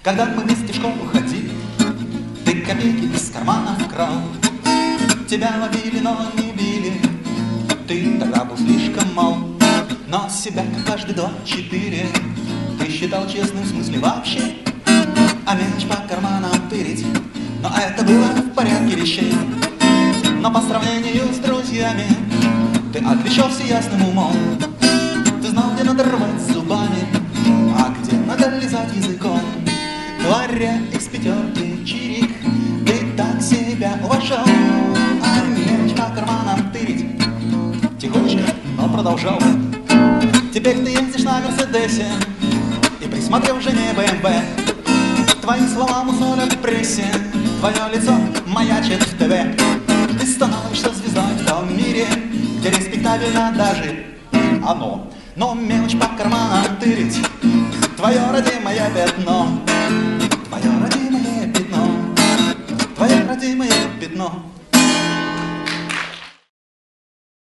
Когда мы вместе в школу ходили, ты копейки из кармана вкрал. Тебя ловили, но не били, ты тогда был слишком мал. Но себя, как каждый 2-4, ты считал честным в смысле вообще. А мелочь по карманам тырить, но это было в порядке вещей. Но по сравнению с друзьями ты отличался ясным умом. Ты знал, где надо рвать зубами, а где надо лизать языком. Говоря из пятерки чирик, ты так себя уважал. А мелочь по карманам тырить тихонечко, но продолжал. Теперь ты ездишь на Мерседесе и присмотрел жене БМВ. Твои слова мусорят в прессе, твое лицо маячит в ТВ. Ты становишься звездой в том мире, где респектабельно даже оно. Но мелочь по карманам тырить твое родимое пятно. Твое родимое пятно. Твое родимое пятно.